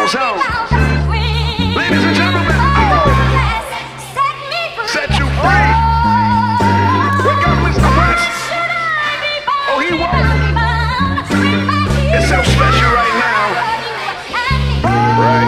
zone. Ladies and gentlemen, set you free. Wake up, Mr. West. Oh, he won't. It's so special right now. Right.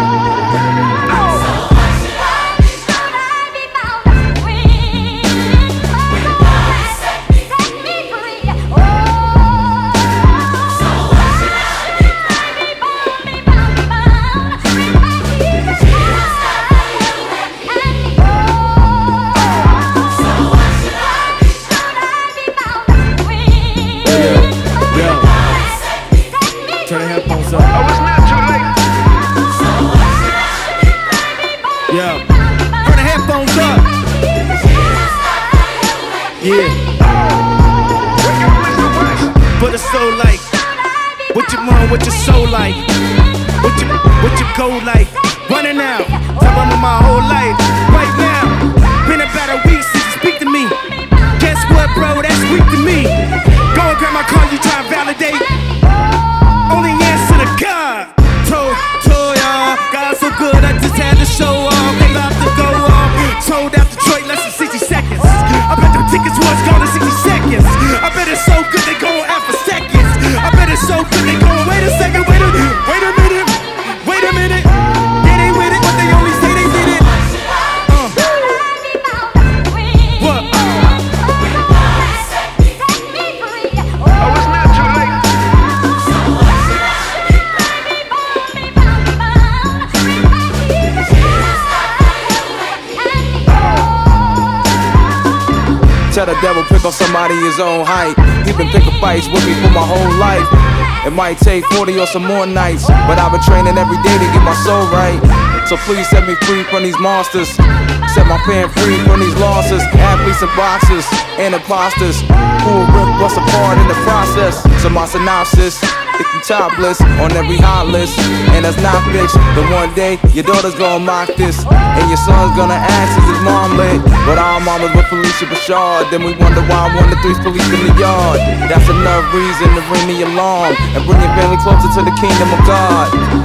Turn the headphones up. Oh, it's not too late. Yeah. Turn the headphones up. Yeah. Wake up, Mr. West. But it's so like, what you want, what your soul like, what you go like, running out, tell them my whole life, right now, been about a week since you speak to me, guess what bro, that's weak to me, go and grab my car, you try and validate, only answer to God, told y'all, God so good, I just had to show off, they about to go off, sold out Detroit less than 60 seconds, I bet them tickets was gone in 60 seconds, I bet it's so good they going out for seconds, I bet it's so good they going, wait a second, wait a minute, yeah they with it, but they only say they did it, what? Oh, it's not too late. Tell the devil pick on somebody his own height. He been picking fights with me for my whole life. It might take 40 or some more nights, but I've been training every day to get my soul right. So please set me free from these monsters. Set my fan free from these losses. Athletes and boxers and imposters who will rip us apart in the process. So my synopsis, if you topless on every hot list, and that's not fixed, then one day your daughter's gonna mock this, and your son's gonna ask is his mom lit. But our mamas with Felicia Bashard, then we wonder why 1 to 3's police in the yard. That's enough reason to ring the alarm and bring your family closer to the kingdom of God.